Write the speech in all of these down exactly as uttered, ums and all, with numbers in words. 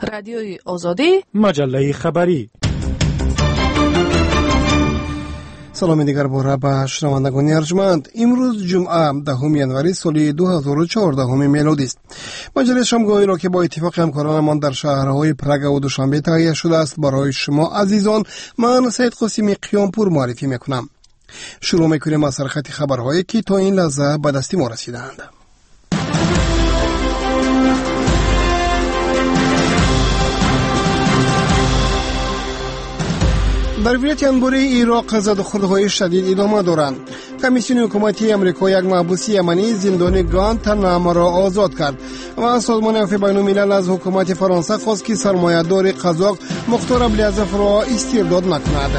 رادیوی آزادی، مجله خبری. سلام دیگر باره به شنوندگان ارجمند. امروز جمعه دهم ینوری سال دو هزار و چهارده میلادی است. مجله شامگاهی را که با اتفاق همکارانمان در شهرهای پراگ و دوشنبه تهیه شده است برای شما عزیزان، من سید قاسمی قیامپور معرفی میکنم. شروع میکنیم از سرخط خبرهایی که تا این لحظه به دست ما رسیدند. در ولایت انباری عراق زدوخوردهای شدید ادامه دارند. کمیسیون حکومتی امریکا یک محبوس یمنی زندان گوانتانامو را آزاد کرد و سازمان عفو بین الملل از حکومت فرانسه خواست که سرمایه‌دار قزاق مختار عبدالعزیز را استرداد نکند.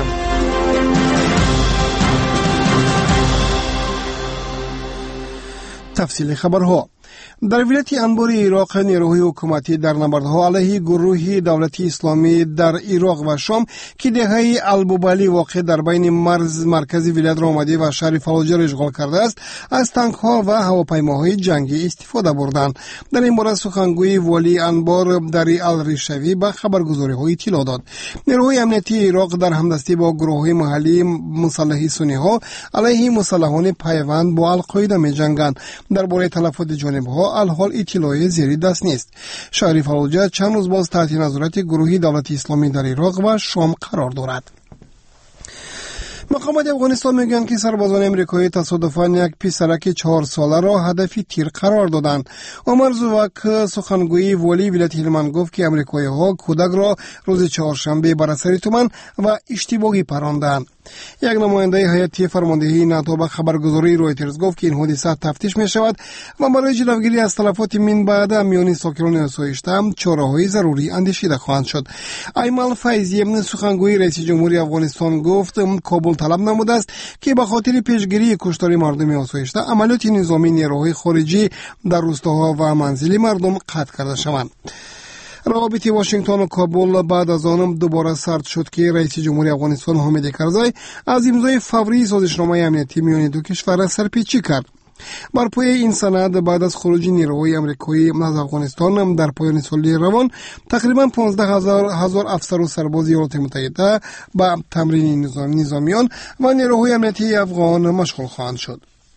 تفصیل خبرها. در ولایت انبار عراق نیروهای حکومتی در نبردها علیه گروه دولت اسلامی در عراق و شام که دهه البوبالی واقع در بین مرز مرکزی ولایت را آمده و شهر فالوجه را اشغال کرده است، از تانک‌ها و هواپیماهای جنگی استفاده بردند. در این باره سخنگوی والی انبار دری الریشوی به خبرگزاری‌ها اطلاع داد. نیروهای امنیتی عراق در همدستی با گروه‌های محلی مسلح سنی‌ها علیه مسلحان پیوند با القاعده می‌جنگند. درباره تلفات جانب‌ها الحال اطلاعی زیر دست نیست. شهر فالوجه چند روز باز تحت نظارت گروهی دولت اسلامی در عراق و شام قرار دارد. مقامات افغانستان میگویند که سربازان امریکایی تصادفاً یک پسرک چهار ساله را هدف تیر قرار دادند. عمر زوک سخنگوی والی ولایت هلمند گفت که امریکایی ها کودک را روز چهارشنبه بر اثر تومن و اشتباهی پراندند. یک نماینده هیئت فرماندهی ناتو به خبرگزاری رویترز گفت که این حادثه تفتیش می شود و برای جلوگیری از تلفات من بعد میان ساکنان آسایشته چاره‌های ضروری اندیشیده خواهند شد. ایمن فیضی سخنگوی رئیس جمهوری افغانستان گفت کابل طلب نموده است که به خاطر پیشگیری کشتار مردم آسایشته عملیات نظامی نیروهای خارجی در روستاها و منزل مردم قطع کرده شوند. روابط واشنگتن و کابل بعد از آن دوباره سرد شد که رئیس جمهوری افغانستان حامد کرزی از امضای فوری سازشنامه امنیتی میان دو کشور سرپیچی کرد. بر پای این سند بعد از خروج نیروهای امریکایی از افغانستان در پایان سال روان تقریبا پانزده هزار افسر و سرباز ایالات متحده به تمرین نظامیان و نیروهای امنیتی افغان مشغول خواهند شد.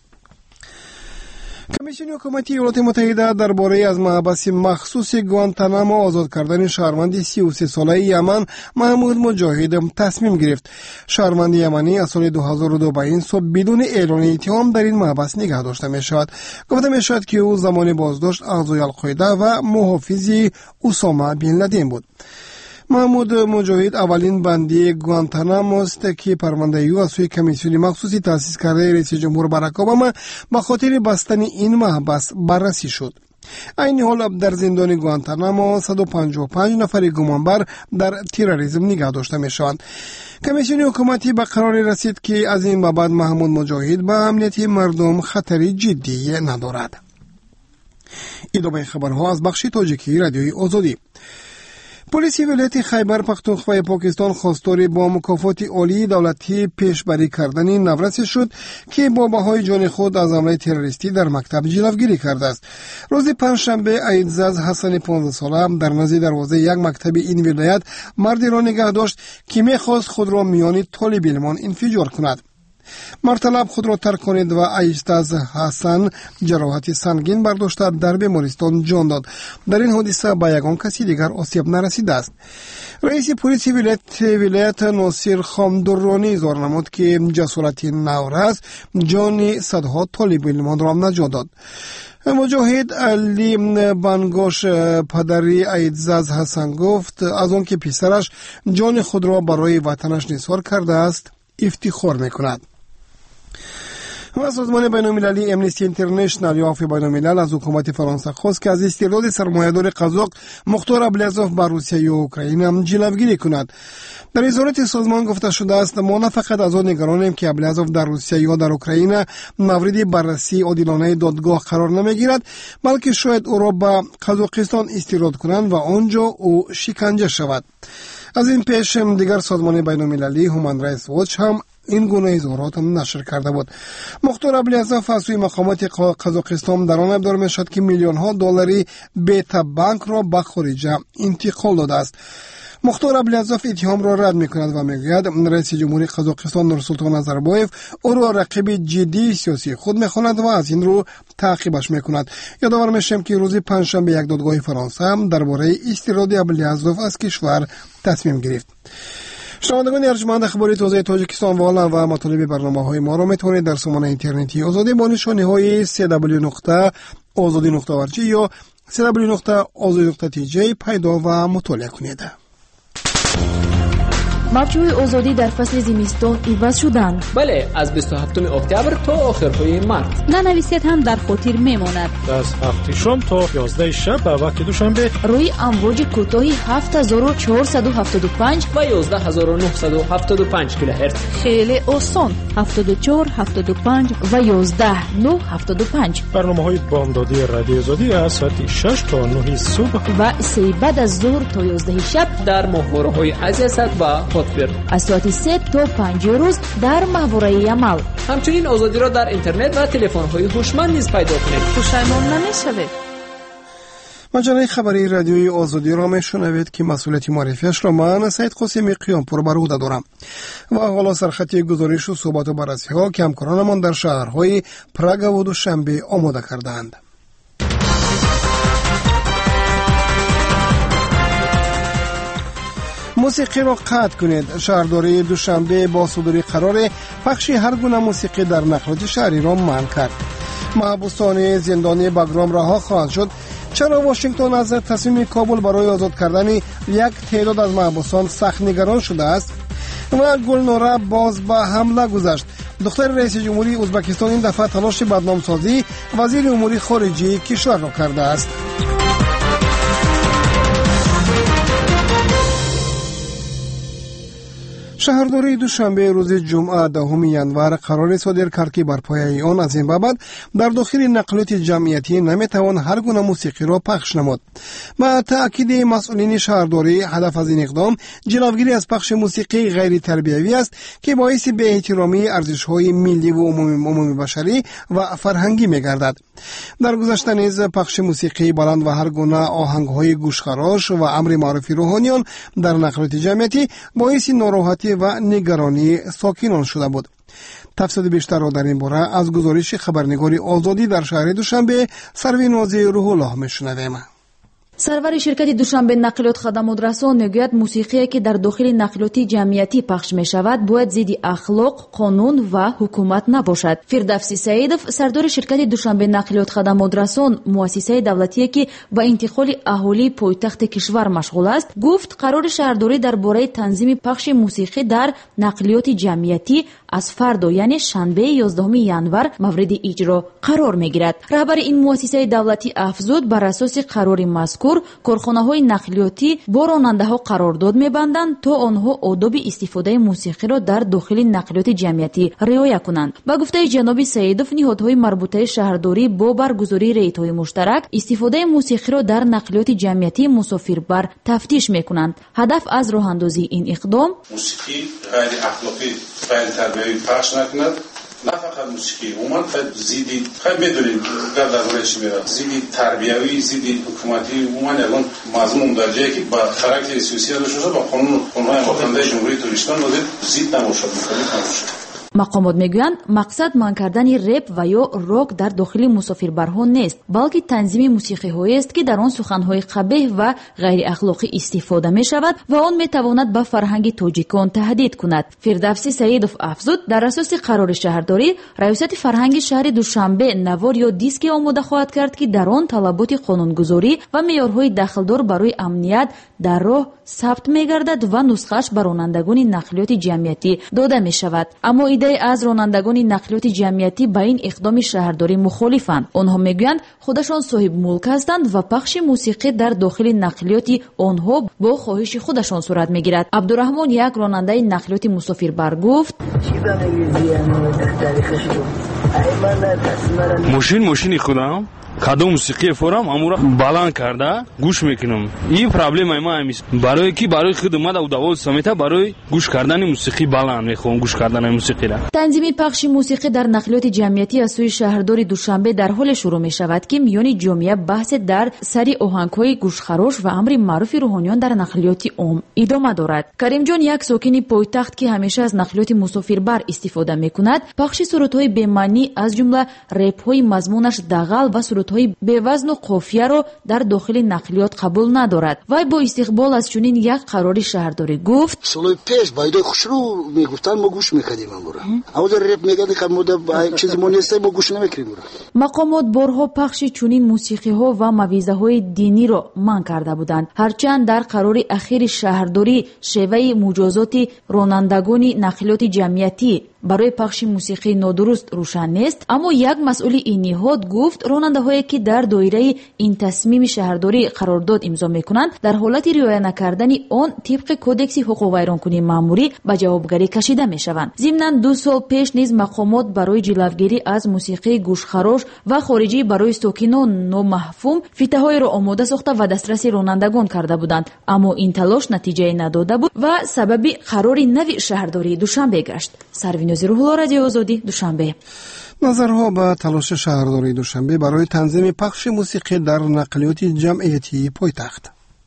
کمیسیون حکومتی ایالات متحده درباره از محبس مخصوص گوانتانامو آزاد کردن شهروند سی و سه ساله یمن محمود مجاهد تصمیم گرفت. شهروند یمنی از سال دو هزار و دو به این سو بدون اعلان اتهام در این محبس نگه داشته می شود. گفته می شود که او زمان بازداشت اعضای القاعده و محافظ اسامه بن لادن بود. محمود مجاهد اولین بندی گوانتانامو است که پرونده او از سوی کمیسیون مخصوصی تأسیس کرده رئیس جمهور باراک اوباما به خاطر بستن این محبس بررسی شد. این حال در زندان گوانتانامو صد و پنجاه و پنج نفر گمانبر در تروریسم نگه داشته می شوند. کمیسیون حکومتی به قرار رسید که از این بعد محمود مجاهد به امنیت مردم خطری جدی ندارد. ادامه خبرها از بخش تاجیکی رادیوی آزادی. پلیس ولایت خیبر پختونخوا پاکستان خواستار با مکافات عالی دولتی پیشبری کردن نورس شد که با بهای جان خود از حمله تروریستی در مکتب جلوگیری کرده است. روز پنجشنبه عیدزاز حسن پانزده ساله در نزد دروازه یک مکتب این ولایت مردی را نگه داشت که می‌خواست خود را میان طالب علمان انفجار کند. مرطلب خود را ترک کنید و عیدزاز حسن جراحت سنگین برداشته در بیمارستان جان داد. در این حادثه به یگان کسی دیگر آسیب نرسیده است. رئیس پلیس ولایت ولایت ناصر خامدرانی اظهار نمود که جسارت نورس جان صدها طالب علمان را نجات داد. مجاهد علی بنگاش پدری عیدزاز حسن گفت از آن که پسرش جان خود را برای وطنش نثار کرده است افتخار میکند. و سازمان بین المللی امنیستی اینترنشنال یا عفو بین الملل از حکومت فرانسه خواست که از استرداد سرمایه‌دار قزاق مختار عبدالعزیز بر روسیه و اوکراین جلوگیری کند. در اظهارات سازمان گفته شده است ما نه فقط از آن نگرانیم که عبدالعزیز در روسیه یا در اوکراین مورد بررسی عادلانه دادگاه قرار نمیگیرد، بلکه شاید او را به قزاقستان استرداد کنند و آنجا او شکنجه شود. از این پیش دیگر سازمان بین‌المللی هومن رایتس واچ هم این گونه اظهارات نشر کرده بود. مختار عبدالعزیز از سوی مقامات قزاقستان در آن ابدار می شد که میلیون ها دلاری بیت بانک را به خارج انتقال داده است. مختار عبدالعزیز اتهام را رد می کند و می گوید رئیس جمهوری قزاقستان نورسلطان نظربایف او را رقیب جدی سیاسی خود می خواند و از این رو تعقیبش می کند. یادآور می شویم که روز پنجشنبه یک دادگاه فرانسه هم درباره استیراد عبدالعزیز از کشور تصمیم گرفت. شنوندگان ارجمند، اخباری تازه تاجیکستان و آلمان و مطالب برنامه‌های ما را میتونید در سامانه اینترنتی آزادی با نشانه‌های سی دبلیو نقطه آزادی نقطه اورگ یا سی دبلیو نقطه آزادی نقطه تی جی پیدا و مطالعه کنید. موجهای آزادی در فصل زمستان عوض شدند. بله، از بیست و هفتم اکتبر تا آخرهای مارس. ننویسید هم در خاطر میماند. از هفت شام تا یازده شب به وقت دوشنبه روی امواج کوتاه هفت هزار و چهارصد و هفتاد و پنج و یازده هزار و نهصد و هفتاد و پنج کیلوهرتز. خیلی آسان. هفتاد و چهار، هفتاد و پنج و یازده، نه، هفتاد و پنج. برنامه‌های بامدادی رادیو آزادی از ساعت شش تا نه صبح و سه بعد از ظهر تا یازده شب در ماهواره‌های عزیزت و از ساعت سه تا پنج روز در ماهواره عمل. همچنین آزادی را در اینترنت و تلفن‌های هوشمند نیز پیدا کنید. پشیمان نمی‌شوید. مجله خبری رادیوی آزادی را میشنوید که مسئولیت معرفیش را من سید قاسمی قیامپور بر عهده دارم. و حالا سرخط گزارش و صحبت و بررسی‌ها که همکارانمان در شهرهای پراگ و دوشنبه آماده کردند. موسیقی را قطع کنید. شهرداری دوشنبه با صدور قرار پخش هر گونه موسیقی در نقلات شهری را منع کرد. محبوسان زندانی بگرام رها خواهند شد. چرا واشنگتن از تصمیم کابل برای آزاد کردن یک تعداد از محبوسان سخت نگران شده است؟ و گلنوره باز به حمله گذشت. دختر رئیس جمهوری ازبکستان این دفعه تلاش بدنامسازی وزیر امور خارجه کشور را کرده است. شهرداری دوشنبه روز جمعه دهم ینور قرار صادر کرد که بر پایه آن از این بابت در داخل نقلات جمعیتی نمیتوان هر گونه موسیقی را پخش نمود. با تأکید مسئولین شهرداری، هدف از این اقدام جلوگیری از پخش موسیقی غیر تربیوی است که باعث بی احترامی ارزش‌های ملی و عمومی بشری و فرهنگی می‌گردد. در گذشته نیز پخش موسیقی بلند و هر گونه آهنگ‌های گوشخراش و امر معرفی روحانیان در نقلات جمعیتی باعث ناراحتی و نگرانی ساکنان شده بود. تفصیل بیشتر را در این باره از گزارش خبرنگار آزادی در شهر دوشنبه سروی نازی روح الله میشنویم. سرور شرکت دوشنبه نقلات خدمات رسان میگوید موسیقی که در داخل نقلات جمعیتی پخش می شود باید ضد اخلاق، قانون و حکومت نباشد. فردوسی سعیدов سردار شرکت دوشنبه نقلات خدمات رسان، مؤسسه دولتی که با انتقال اهالی پایتخت کشور مشغول است، گفت قرار شهرداری درباره تنظیم پخش موسیقی در نقلیات جمعیتی از فردا یعنی شنبه یازدهم ینور مورد اجرا قرار میگیرد. رهبر این مؤسسه دولتی افزود بر اساس قرار مذکور کارخانه‌های نقلیاتی با راننده‌ها قرارداد می‌بندند تا آنها آداب استفاده موسیقی را در داخل نقلیات جمعیتی رعایت کنند. با گفته جناب سعیدов نهادهای مربوطه شهرداری با برگزاری ریت‌های مشترک استفاده موسیقی را در نقلیات جمعیتی مسافربر تفتیش می‌کنند. هدف از راه‌اندازی این اقدام موسیقی غیر اخلاقی غیر تربیوی پخش نکند. نه فقط موسیقی، عموما زیدی خیلی بدونید در درباره چی میره، زیدی تربیوی، زیدی حکومتی، عموما الان مضمون در جایی که با خاراکتر سیاسی داشته باشه با قانون قانون مخالفت جمهوری ترکمن مورد زید نباشد، مخالف نباشد. مقامات میگویند مقصد منع کردن رپ و یا راک در داخل مسافربرها نیست، بلکه تنظیم موسیقی هایی است که در آن سخنهای قبیح و غیر اخلاقی استفاده می شود و آن می تواند به فرهنگ تاجیکان تهدید کند. فردوسی سعیدов افزود در اساس قرار شهرداری ریاست فرهنگ شهر دوشنبه نوار یا دیسک آماده خواهد کرد که در آن طلبات قانونگذاری و معیارهای دخلدار برای امنیت در راه ثبت می گردد و نسخه‌اش به رانندگان نقلیات جمعیتی داده می شود. اما ایده از رانندگان نقلیات جمعیتی با این اقدام شهرداری مخالفند. آنها میگویند خودشان صاحب ملک هستند و پخش موسیقی در داخل نقلیات آنها با خواهش خودشان صورت میگیرد. عبدالرحمن یک راننده نقلیات مسافربر گفت ماشین ماشینی خودم кадом мусиқи форам амура баланд карда гӯш мекунам. ин проблемаи ма ҳамист. барое ки барои худ омада удавоз самета барои гӯш кардани мусиқи баланд мехоҳам гӯш кардани мусиқира. танзими пахши мусиқӣ дар нақлиёти ҷамъиятӣ аз сӯи шаҳрдори душанбе дар ҳоле шурӯъ мешавад ки миёни ҷомеа баҳсе дар сари оҳангҳои гӯшхарош ва амри маъруфи рӯҳониён дар нақлиёти ом идома дорад. каримҷон, як сокини пойтахт ки ҳамеша аз нақлиёти мусофирбар истифода мекунад, пахши сурудҳои бемаънӣ аз ҷумла репҳои мазмунаш дағал ва сурудҳои бевазну қофияро дар дохили нақлиёт қабул надорад. вай бо истиқбол аз чунин як қарори шаҳрдорӣ гуфт: солои пеш байдои хушрӯ мегуфтанд, мо гӯш мекардем амура. авода реп мегад камода чизи мо нест, мо гӯш намекардем. мақомот борҳо пахши чунин мусиқиҳо ва мавъизаҳои диниро манъ карда буданд. ҳарчанд дар қарори ахири шаҳрдорӣ шеваи муҷозоти ронандагони нақлиёти ҷамъиятӣ барои пахши мусиқии нодуруст рӯшан нест, аммо як масъули ин ниҳод гуфт ронандаҳое ки дар доираи ин тасмими шаҳрдорӣ қарордод имзо мекунанд, дар ҳолати риоя накардани он тибқи кодекси ҳуқуқвайронкунии маъмурӣ ба ҷавобгарӣ кашида мешаванд. зимнан ду сол пеш низ мақомот барои ҷилавгирӣ аз мусиқии гӯшхарош ва хориҷӣ барои сокинон номаҳфум фитаҳоеро омода сохта ва дастраси ронандагон карда буданд, аммо ин талош натиҷае надода буд ва сабаби қарори нави шаҳрдории Душанбе гашт. Сарвинози Рӯҳулло, Радиои Озодӣ, Душанбе. назарҳо ба талоши шаҳрдории Душанбе барои танзими пахши мусиқӣ дар нақлиёти ҷамъиятии пойтахт.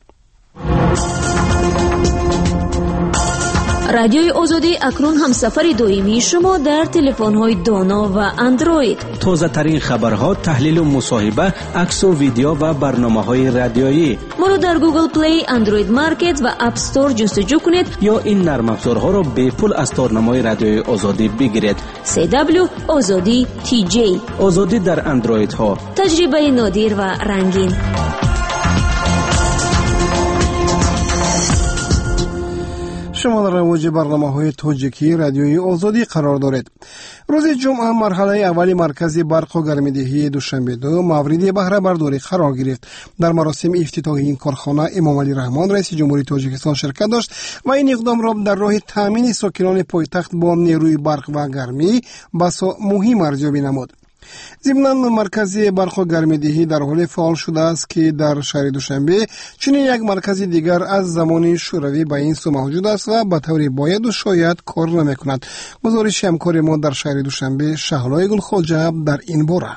радиои Озодӣ акнун ҳамсафари доимии шумо дар телефонҳои доно ва андроид. тозатарин хабарҳо, таҳлилу мусоҳиба, аксу видео ва барномаҳои радиоӣ. моро дар Google Play, Android Market ва App Store ҷустуҷӯ кунед ё ин нармафзорҳоро бепул аз торнамои радиои Озодӣ бигиред. си дабл ю Озодӣ ти ҷей. Озодӣ дар андроидҳо. таҷрибаи нодир ва рангин. шумо дар равоҷи барномаҳои тоҷикӣ радиои Озодӣ қарор доред. рӯзи ҷумъа марҳалаи аввали маркази барқу гармидиҳии Душанбеду мавриди баҳрабардорӣ қарор гирифт. дар маросими ифтитоҳии ин корхона Эмомалӣ Раҳмон раиси ҷумҳурии Тоҷикистон ширкат дошт ва ин иқдомро дар роҳи таъмини сокинони пойтахт бо нерӯи барқ ва гармӣ басо муҳим арзёбӣ намуд. зимнан маркази барқу гармидиҳӣ дар ҳоле фаъол шудааст ки дар шаҳри Душанбе чунин як маркази дигар аз замони шӯравӣ ба ин су мавҷуд аст ва ба таври бояду шояд кор намекунад. гузориши ҳамкори мо дар шаҳри Душанбе, Шаҳлои Гулхоҷа, дар ин бора.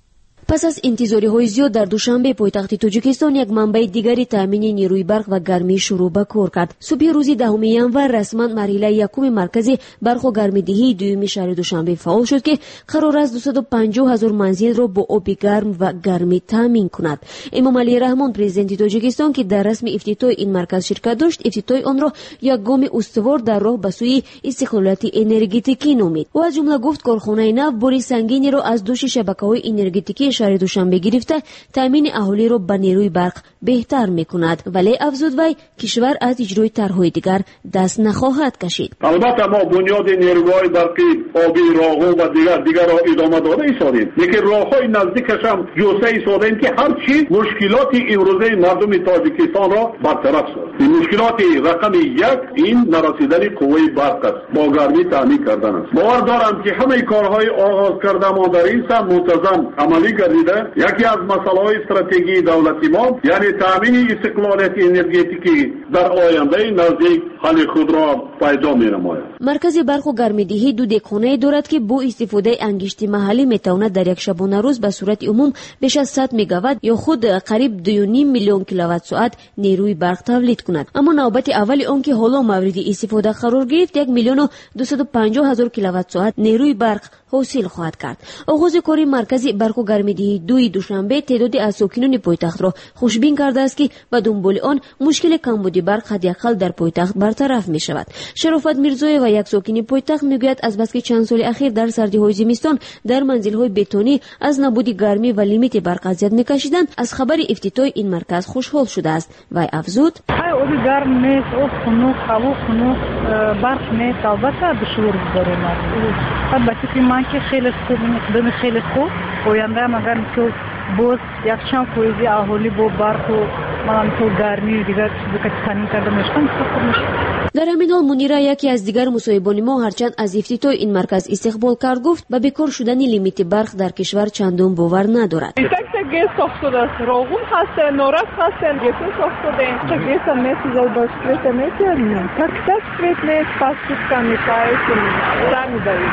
пас аз интизориҳои зиёд дар Душанбе, пойтахти Тоҷикистон, як манбаи дигари таъмини нерӯи барқ ва гармӣ шурӯъ ба кор кард. субҳи рӯзи даҳуми январ расман марҳилаи якуми маркази барқу гармидиҳии дуюми шаҳри Душанбе фаъол шуд ки қарор аст дусаду панҷоҳ ҳазор манзилро бо оби гарм ва гармӣ таъмин кунад. Эмомалӣ Раҳмон, президенти Тоҷикистон, ки дар расми ифтитоҳи ин марказ ширкат дошт, ифтитоҳи онро як гоми устувор дар роҳ ба сӯи истиқлолияти энергетикӣ номид. ӯ аз ҷумла гуфт корхонаи нав бори сангинеро аз дӯши шабакаҳои энергетикӣ шаҳри Душанбе гирифта таъмини аҳолиро ба нерӯи барқ беҳтар мекунад. вале афзуд вай, кишвар аз иҷрои тарҳҳои дигар даст нахоҳад кашид. албатта мо бунёди нерӯҳои барқи оби, роҳҳо ва дигар дигарро идома дода истодем, лекин роҳҳои наздикаш ҳам ҷоста истодем ки ҳарчи мушкилоти имрӯзаи мардуми Тоҷикистонро бартараф созад. ин мушкилоти рақами як ин нарасидани қувваи барқ аст, бо гармӣ таъмин кардан аст. бовар дорам ки ҳамаи корҳои оғоз кардамон дар ин сам мунтазам амалӣ гардида, яке аз масъалаҳои стратегии давлати мо, яъне таъмини истиқлолияти энергетикӣ дар ояндаи наздик ҳалли худро пайдо менамояд. маркази барқу гармидиҳӣ ду декхонае дорад ки бо истифодаи ангишти маҳаллӣ метавонад дар як шабонарӯз ба сурати умум беш аз сад мегаватт ё худ қариб ду и ним миллион киловаттсоат нерӯи барқ тавлид кунад. аммо навбати аввали он ки ҳоло мавриди истифода қарор гирифт, як миллиону дусаду панҷоҳ ҳазор киловаттсоат нерӯи барқ ҳосил хоҳад кард. оғози кори маркази барқу гармидиҳии дуи Душанбе теъдоди аз сокинони пойтахтро хушбин кардааст ки ба дунболи он мушкили камбуди барқ ҳадиақал дар пойтахт бартараф мешавад. Шарофат Мирзоева, як сокини пойтахт, мегӯяд азбаски чанд соли ахир дар сардиҳои зимистон дар манзилҳои бетонӣ аз набуди гармӣ ва лимити барқ азият мекашиданд, аз хабари ифтитоҳи ин марказ хушҳол шудааст. вай афзуд: оби гарм нест, об хунук, ҳаво хунук, барқ нест, албатта душвор гузаронад. албатта ки ман ки хеле хуб, иқдоми хеле хуб, ояндаам агар ки боз якчанд фоизи аҳолӣ бо барқу من تو گرمی دیگر چیزی که تنین کرده میشتم در همین حال منیره یکی از دیگر مصاحبان ما هرچند از افتتاح این مرکز استقبال کرد گفت به بیکار شدن لیمیت برق در کشور چندان باور ندارد. تک تک گیس ساخت شده است. راغون هست، نورک هست، گیس ساخت شده. تک گیس هم میسازد با سکریت میتونیم. تک تک سکریت میت پس کن میپایید زنی دارید.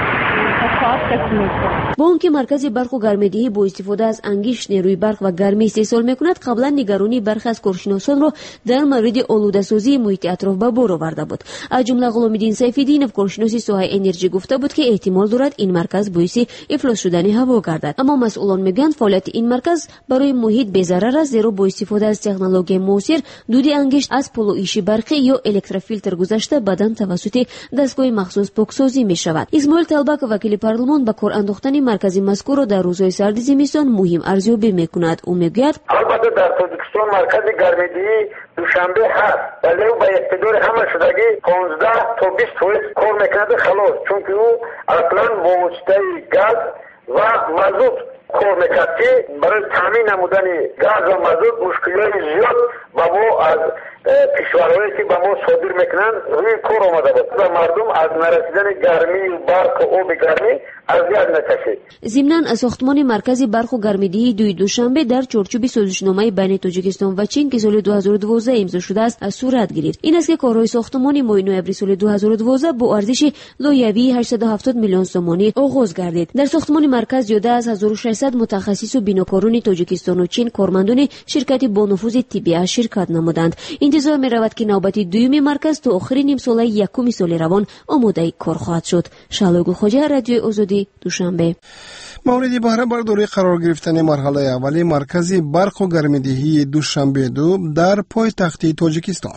با اونکه مرکز برق و گرمادهی با استفاده از انگشت نیروی برق و گرمی استحصال میکند، قبلا نگرانی برخی از کارشناسان را در مورد آلوده‌سازی محیط اطراف به بار آورده بود. از جمله غلامالدین سیف‌الدینov کارشناس ساحه انرژی گفته بود که احتمال دارد این مرکز باعث افلاس شدن هوا گردد. اما مسئولان میگویند فعالیت این مرکز برای محیط بی‌ضرر است، زیرا با استفاده از تکنولوژی معاصر دود انگشت از پولوئیش برقی یا الکتروفیلتر گذشته بدن توسط دستگاه مخصوص پاکسازی میشود. اسماعیل طلبک وکیل پارلمان به کار انداختن مرکز مذکور را در روزهای سرد زمستان مهم ارزیابی میکند. او میگوید البته در تاجیکستان مرکز گرمادهی دوشنبه هست ولی او به اقتدار همه شدگی پانزده تا بیست فیصد کار میکند خلاص، چون که او اصلا با واسطه گاز و مازوت کار میکرد که برای تامین نمودن گاز و مازوت مشکلات زیاد با ما از کشورهایی که به ما صادر میکنن روی کار آمده بود و مردم از نرسیدن گرمی برق و آب گرمی اذیت نکشید. ضمناً ساختمان مرکز برق و گرمادهی دوی دوشنبه در چارچوب سازشنامه بین تاجیکستان و چین که سال دو هزار و دوازده امضا شده است از صورت گرفت. این است که کارهای ساختمانی ماه نوامبر سال دو هزار و دوازده با ارزش لایحه‌ای هشتصد و هفتاد میلیون سومانی آغاز گردید. در ساختمان مرکز زیاده از هزار و ششصد متخصص و بیناکاران تاجیکستان و چین کارمندان شرکت با نفوذ طبیعی شرکت نمودند. انتظار می رود که نوبت دوم مرکز تا آخر نیم ساله یکم سال روان آماده کار خواهد شد. شعله گلخواجه، رادیوی آزادی، دوشنبه. موردی بهره برداری قرار گرفتن مرحله اولی مرکز برق و گرمادهی دوشنبه دو در پایتخت تاجیکستان.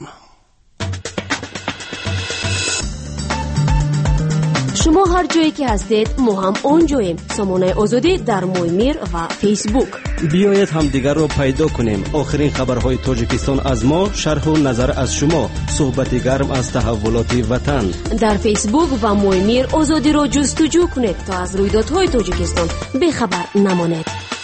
شما هر جایی که هستید ما هم اون جاییم. سامانه آزادی در مویمیر و فیسبوک. بیایید هم دیگر رو پیدا کنیم. آخرین خبرهای تاجیکستان از ما، شرح و نظر از شما، صحبت گرم از تحولات وطن. در فیسبوک و مویمیر آزادی رو جستجو کنید تا از رویدادهای تاجیکستان بخبر نمانید.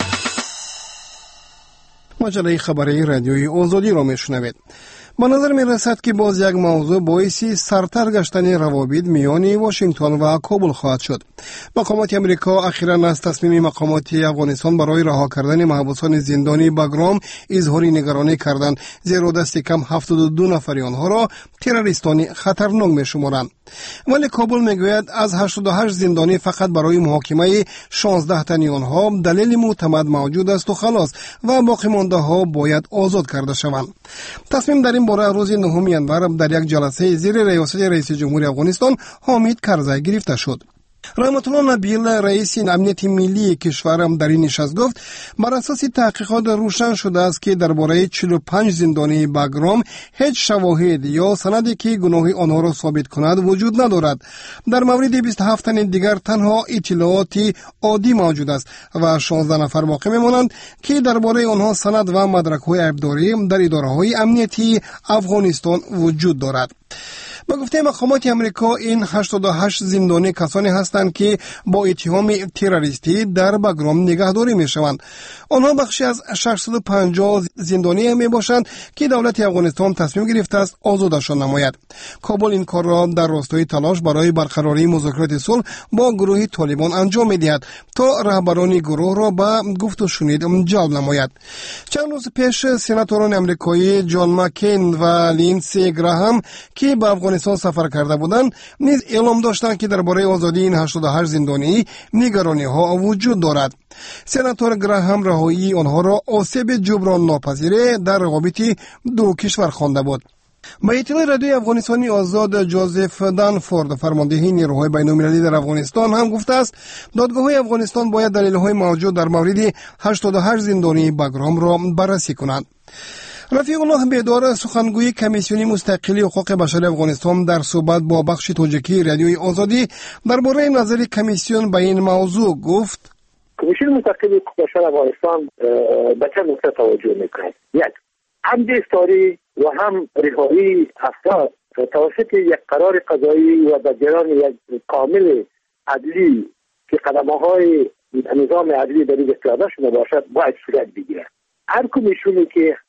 مجله خبری رادیوی آزادی را میشنوید. به نظر می رسد که باز یک موضوع باعث سرتر گشتن روابط میان واشنگتن و کابل خواهد شد. مقامات امریکا اخیراً از تصمیم مقامات افغانستان برای رها کردن محبوسان زندانی باگرام اظهار نگرانی کردند، زیرا دست کم هفتاد و دو نفر آنها را تروریستان خطرناک می شمارند. ولی کابل میگوید از هشتاد و هشت زندانی فقط برای محاکمه شانزده تن آنها دلیل معتمد موجود است و خلاص و باقی مانده ها باید آزاد کرده شوند. تصمیم در این باره روز نهم ژانویه در یک جلسه زیر ریاست رئیس جمهور افغانستان حامد کرزی گرفته شد. رحمت الله نبیل رئیس امنیت ملی کشور در این نشست گفت بر اساس تحقیقات روشن شده است که درباره چهل و پنج زندانی باگرام هیچ شواهد یا سندی که گناه آنها را ثابت کند وجود ندارد. در مورد بیست و هفت تن دیگر تنها اطلاعات عادی موجود است و شانزده نفر باقی میمانند که درباره آنها سند و مدرک‌های عیبداری در اداره‌های امنیتی افغانستان وجود دارد. با گفته مقامات امریکا این هشتاد و هشت زندانی کسانی هستند که با اتهام تروریستی در باگرام نگهداری می شوند. آنها بخشی از ششصد و پنجاه زندانی می باشند که دولت افغانستان تصمیم گرفته است آزادشان نماید. کابل این کار را در راستای تلاش برای برقراری مذاکرات صلح با گروه طالبان انجام می دهد تا رهبران گروه را به گفت و شنید جلب نماید. چند روز پیش سناتوران امریکایی جان مکین و لینسی گراهام که به افغانستان سفر کرده بودند نیز اعلام داشتند که درباره آزادی این هشتاد و هشت زندانی نگرانی ها وجود دارد. سناتور گراهام رهایی آنها را آسیب جبران ناپذیر در روابط دو کشور خوانده بود. با اطلاع رادیوی افغانستانی آزاد جوزف دانفورد فرمانده نیروهای بین‌المللی در افغانستان هم گفته است دادگاه‌های افغانستان باید دلایل موجود در مورد هشتاد و هشت زندانی باگرام را بررسی کنند. رفیق الله بیدار سخنگوی کمیسیون مستقلی حقوق بشر افغانستان در صحبت با بخش تاجیکی رادیوی آزادی درباره نظر کمیسیون به این موضوع گفت کمیسیون مستقلی حقوق بشر افغانستان به چند نکته توجه می‌کند. یک، هم دستوری و هم رهایی افراد توسط یک قرار قضایی و در جریان یک کامل عدلی که قدم‌های نظام عدلی در این پیاده شده باشد باید صورت بگیرد. هر کمیسیونی که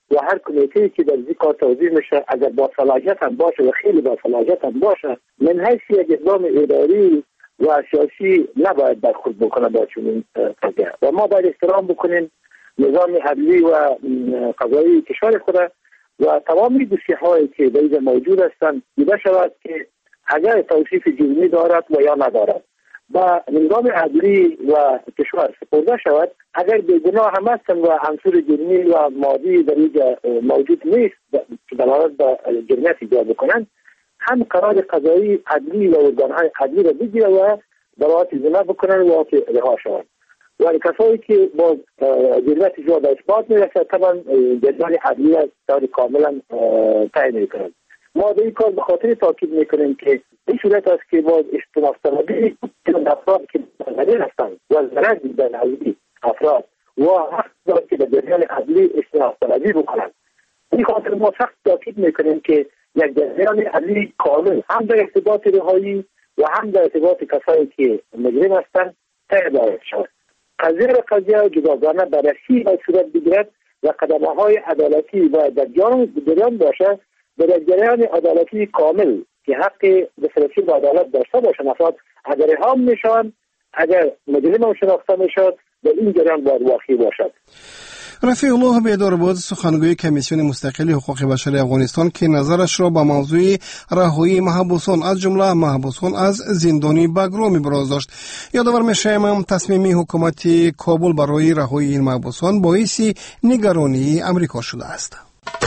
و هر کمیته که در ذکر توضیح میشه اگر با صلاحیت هم باشه و خیلی با صلاحیت هم باشه، من حیث یک اقدام اداری و سیاسی نباید برخورد بکنه با چنین قضیه و ما باید احترام بکنیم نظام عدلی و قضایی کشور خود و تمام دوسیه‌هایی که در اینجا موجود هستند دیده شود که اگر توصیف جرمی دارد و یا ندارد با نظام عدلی و کشور سپرده شود. اگر بیگناه هم هستند و عنصر جرمی و مادی در اینجا موجود نیست که دلالت به جرمیت ایجاد بکنند، هم قرار قضایی عدلی و ارگان‌های عدلی را بگیره و برات اجرا بکنن و رها شوند. ولی کسایی که با جرمیت ایجاد به اثبات میرسه طبعا جریان عدلی از طور کاملا تعیین میکنند. ما به این کار به خاطر تاکید میکنیم که این صورت است که باز اجتناب طلبی اون افراد که غیر هستند و ضرر دیدن از افراد و حق دارد که به جریان عدلی اجتناب طلبی بکنند. این خاطر ما سخت تاکید میکنیم که یک جریان عدلی کامل هم در ارتباط رهایی و هم در ارتباط کسایی که مجرم هستند طی باید شود. قضیه را قضیه جداگانه بررسی باید صورت بگیرد و قدم‌های عدالتی و در جریان باشه در جریان عدالتی کامل که حق دسترسی به عدالت داشته باشند. افراد اگر اتهام میشوند، اگر مجرم شناخته میشد، در این جریان باید واقعی باشد. رفیع الله بیدارباد، سخنگوی کمیسیون مستقل حقوق بشر افغانستان که نظرش را به موضوع رهایی محبوسان از جمله محبوسان از زندانی بگرام ابراز داشت. یادآور می‌شویم تصمیم حکومت کابل برای رهایی این محبوسان باعث نگرانی امریکا شده است.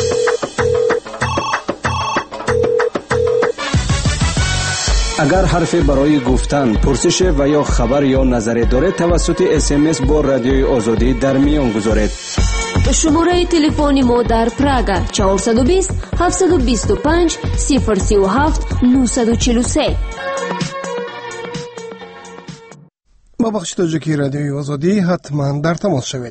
اگر حرفی برای گفتن، پرسش و یا خبر یا نظری دارید توسط اس ام اس با رادیوی آزادی در میان گذارید. شماره تلفن ما در پراگ چهار دو صفر هفت دو پنج صفر سه هفت نه چهار سه. با بخش تاجیکی رادیوی آزادی حتما در تماس شوید.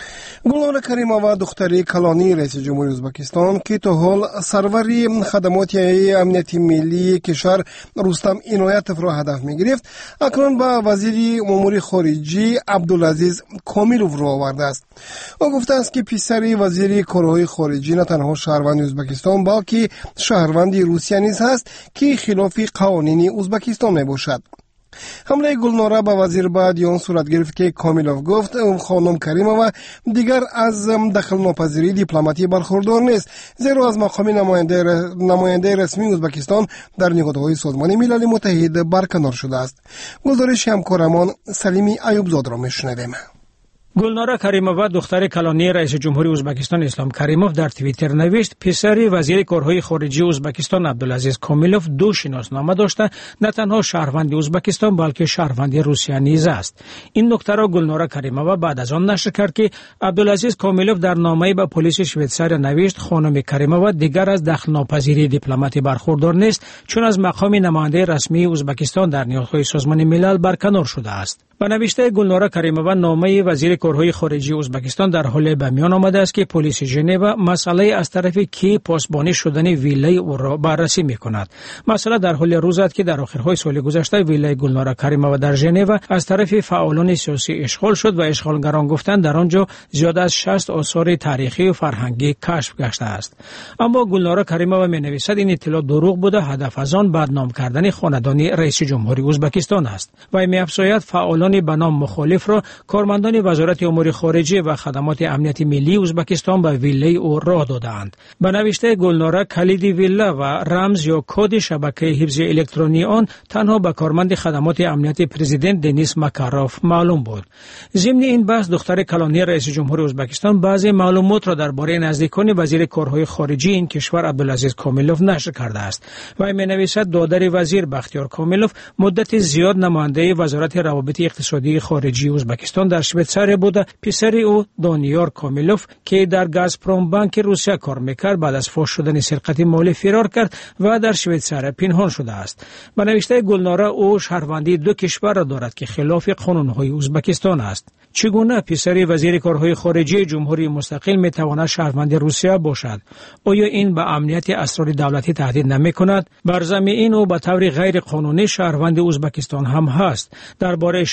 گلنار کریمова دختری کلانی رئیس جمهوری ازبکستان که تا حال سروری خدمات امنیتی ملی کشور رستم عنایتوف را هدف می گرفت، اکنون با وزیر امور خارجه عبدالعزیز کامیلوف را آورده است. او گفته است که پسر وزیر کارهای خارجه نه تنها شهروند ازبکستان بلکه شهروند روسیه نیز هست که خلاف قوانین ازبکستان می باشد. حمله گلناره به وزیر بعد صورت گرفت که کامیلوف گفت خانم کریمова دیگر از دخل ناپذیری دیپلماتی برخوردار نیست، زیرا از مقام نماینده نماینده رسمی ازبکستان در نهادهای سازمان ملل متحد برکنار شده است. گزارش همکارمان سلیمی ایوبزاد را میشنویم. گلناره کریمova دختر کلانی رئیس جمهوری ازبکستان اسلام کریموف در توییتر نوشت پسر وزیر کارهای خارجه ازبکستان عبدالعزیز کامیلوف دو شناسنامه داشته، نه تنها شهروند ازبکستان بلکه شهروند روسیه نیز است. این نکته را گلناره کریمova بعد از آن نشر کرد که عبدالعزیز کامیلوف در نامه‌ای به پلیس شویتزار نوشت خانم کریمova دیگر از دخل ناپذیری دیپلماتی برخوردار نیست، چون از مقام نماینده رسمی ازبکستان در نهادهای سازمان ملل برکنار شده است. با نوشته گلناره کریمova نامه وزیر کارهای خارجه ازبکستان در حال به میان آمده است که پلیس ژنو مسئله از طرف کی پاسبانی شدن ویلای او را بررسی می‌کند. مسئله در حال روز است که در آخرهای سال گذشته ویلای گلناره کریمova در ژنو از طرف فعالان سیاسی اشغال شد و اشغالگران گفتند در آنجا زیاد از شصت آثار تاریخی و فرهنگی کشف گشته است. اما گلناره کریمova می‌نویسد این اطلاع دروغ بوده، هدف از آن بدنام کردن خاندان رئیس جمهوری ازبکستان است. و می‌افزاید فعالان به نام مخالف را کارمندان وزارت امور خارجه و خدمات امنیتی ملی ازبکستان به ویلای او راه دادند. به نوشته گلناره کلید ویلا و رمز یا کد شبکه حفظ الکترونی آن تنها به کارمند خدمات امنیتی پرزیدنت دنیس مکاروف معلوم بود. ضمن این بحث دختر کلانی رئیس جمهوری ازبکستان بعضی معلومات را درباره نزدیکان وزیر کارهای خارجه این کشور عبدالعزیز کامیلوف نشر کرده است. و می‌نویسد دادر وزیر بختیار کامیلوف مدت زیاد نماینده وزارت روابط اقتصادی خارجی ازبکستان در شویتزار بوده. پسر او دانیار کامیلوف که در گازپروم بانک روسیه کار میکرد بعد از فاش شدن سرقت مالی فرار کرد و در شویتزار پنهان شده است. به نوشته گلناره او شهروندی دو کشور را دارد که خلاف قانون‌های ازبکستان است. چگونه پسر وزیر کارهای خارجه جمهوری مستقل میتواند شهروند روسیه باشد؟ آیا این به امنیت اسرار دولتی تهدید نمیکند؟ بر ضمن این او به طور غیر قانونی شهروند ازبکستان هم هست. درباره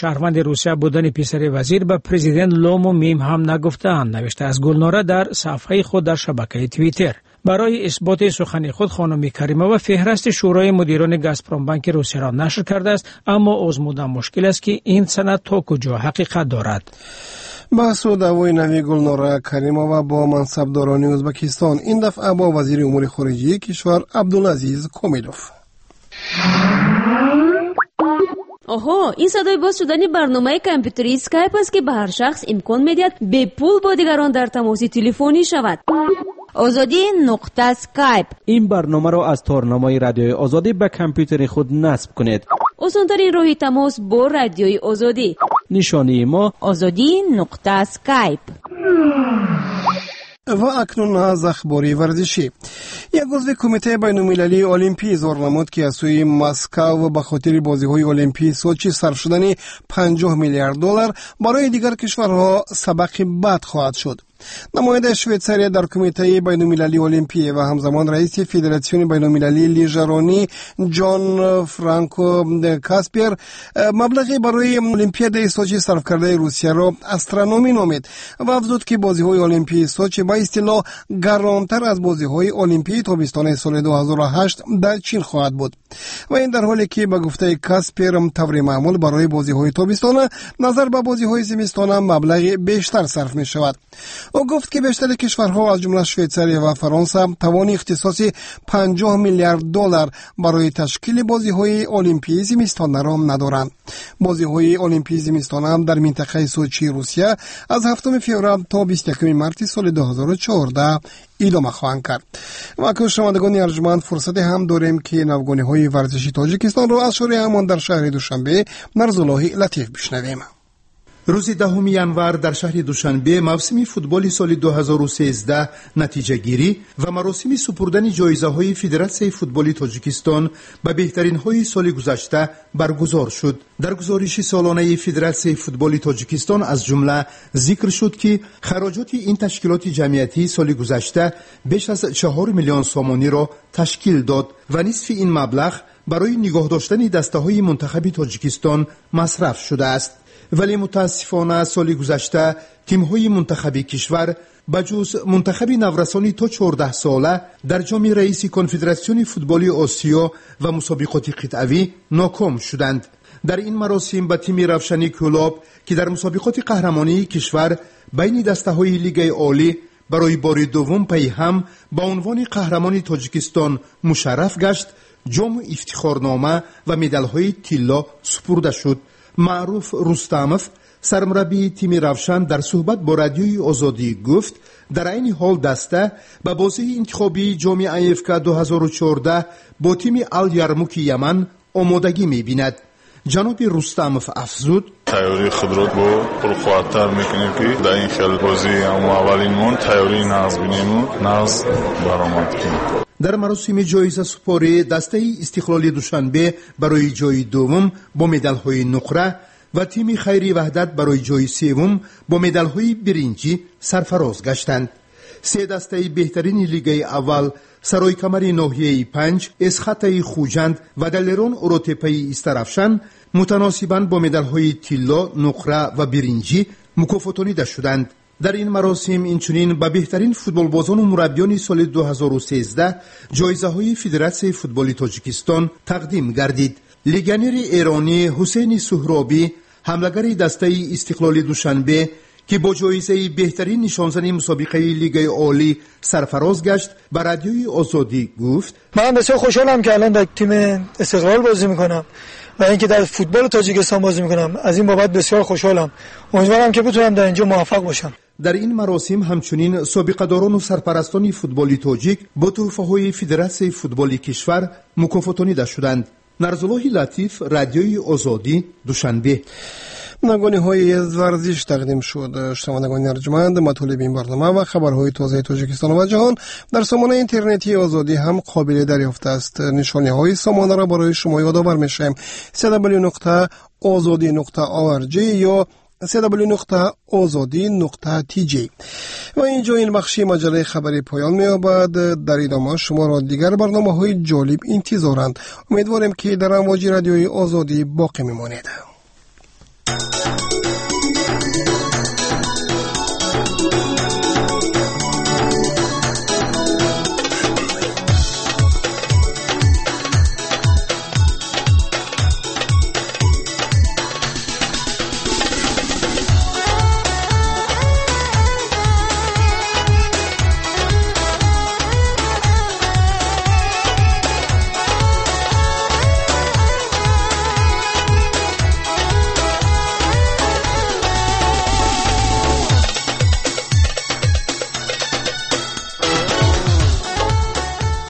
شهروند روسیه بودن پسر وزیر به پرزیدنت لوم و میم هم نگفته‌اند، نوشته از گلناره در صفحه خود در شبکه توییتر. برای اثبات سخن خود خانم کریمووا فهرست شورای مدیران گازپروم بانک روسیه را نشر کرده است، اما آزمودن مشکل است که این سند تا کجا حقیقت دارد. بحث و دعوای نوی گلناره کریمووا با منصبداران ازبکستان، این دفعه با وزیر امور خارجه کشور عبدالعزیز کومیلوف. آها، این صدای باز شدن برنامه کامپیوتری اسکایپ است که به هر شخص امکان می‌دهد به پول با دیگران در تماس تلفنی شود. آزادی نقطه اسکایپ. این برنامه را از تارنمای رادیوی آزادی به کامپیوتر خود نصب کنید. آسان‌ترین راه تماس با رادیوی آزادی. نشانی ما آزادی نقطه اسکایپ. و اکنون از اخباری ورزشی. یک عضو کمیته بین‌المللی المپی اظهار نمود که از سوی مسکو به خاطر بازی‌های المپی سوچی صرف شدن پنجاه میلیارد دلار برای دیگر کشورها سبق بد خواهد شد. نماینده شویتساریا در کمیته بین‌المللی المپی و همزمان رئیس فدراسیون بین‌المللی لیژرانی جان فرانکو کاسپر مبلغی برای المپیاد سوچی صرف کرده روسیه را استرونومی نامید و افزود که بازی‌های المپی سوچی با اصطلاح گرانتر از بازی‌های المپی تابستان سال دو هزار و هشت در چین خواهد بود و این در حالی که به گفته کاسپر طور معمول برای بازی‌های تابستان نظر به بازی‌های زمستان مبلغ بیشتر صرف می‌شود. او گفت که بیشتر کشورها از جمله شویتساریا و فرانسه توان اختصاصی پنجاه میلیارد دلار برای تشکیل بازی‌های المپی زمستان را ندارند. بازی‌های المپی زمستان هم در منطقه سوچی روسیه از هفتم فوریه تا بیست و یکم مارس سال دو هزار و چهارده ادامه خواهند کرد. و اکنون شنوندگان ارجمند فرصت هم داریم که نوگانی‌های ورزشی تاجیکستان را از شورای امان در شهر دوشنبه مرزالله لطیف بشنویم. روز دهم ینور در شهر دوشنبه موسم فوتبال سال دو هزار و سیزده نتیجه گیری و مراسم سپردن جایزه های فدراسیون فوتبال تاجیکستان به بهترین های سال گذشته برگزار شد. در گزارش سالانه فدراسیون فوتبال تاجیکستان از جمله ذکر شد که خراجات این تشکیلات جمعیتی سال گذشته بیش از چهار میلیون سومانی را تشکیل داد و نصف این مبلغ برای نگاه داشتن دسته های منتخب تاجیکستان مصرف شده است. ولی متاسفانه سال گذشته تیم‌های منتخب کشور بجز منتخب نورسانی تا چهارده ساله در جام رئیس کنفدراسیون فوتبال آسیا و مسابقات قطعی ناکام شدند. در این مراسم به تیم روشنی کلاب که در مسابقات قهرمانی کشور بین دسته‌های لیگ عالی برای بار دوم پی هم با عنوان قهرمان تاجیکستان مشرف گشت، جام افتخارنامه و مدال‌های طلا سپرده شد. معروف رستموف سرمربی تیم روشن در صحبت با رادیوی آزادی گفت در این حال دسته به بازی انتخابی جام ایفک دو هزار و چهارده با تیم الیرموک یمن آمادگی می‌بیند. جناب رستموف افزود تیاری خود را با پرقوت‌تر می‌کنیم که در این خیل بازی هم اولینمون تیاری نقض بینیم و نقض برآمد کنیم. در مراسم جایزه سپاری دسته استقلال دوشنبه برای جای دوم با مدال‌های نقره و تیم خیری وحدت برای جای سوم با مدال‌های برنجی سرفراز گشتند. سه دسته بهترین لیگ اول سرای کمری ناحیه پنج، اسخطه خوجند و دلرون اوروتپی استرافشان متناسباً با مدال‌های طلا، نقره و برنجی مکافاتانیده شدند. در این مراسم اینچنین به بهترین فوتبال بازان و مربیان سال دو هزار و سیزده جایزه های فدراسیون فوتبال تاجیکستان تقدیم گردید. لگنر ایرانی حسین سهرابی حملگر دسته استقلال دوشنبه که با جایزه بهترین نشانزن مسابقه لیگ عالی سرفراز گشت به رادیوی آزادی گفت من بسیار خوشحالم که الان در تیم استقلال بازی میکنم و اینکه در فوتبال تاجیکستان بازی میکنم. از این بابت بسیار خوشحالم. امیدوارم که بتونم در اینجا موفق باشم. در این مراسم همچنین سابقه‌داران و سرپرستان فوتبال تاجیک با تحفه‌های فدراسیون فوتبال کشور مکافاتانیده شدند. نرزالله لطیف، رادیوی آزادی، دوشنبه. نگانی های از ورزش تقدیم شد. شنوندگان ارجمند، مطالب این برنامه و خبرهای تازه تاجیکستان و جهان در سامانه اینترنتی آزادی هم قابل دریافت است. نشانی های سامانه را برای شما یادآور می‌شیم. دبلیو نقطه آزادی نقطه او ار جی یا دبلیو نقطه آزادی نقطه تی جی. و اینجا این بخشی مجله خبری پایان می‌یابد. در ادامه شما را دیگر برنامه‌های جالب انتظارند. امیدواریم که در امواج رادیوی آزادی باقی می‌مانید. است.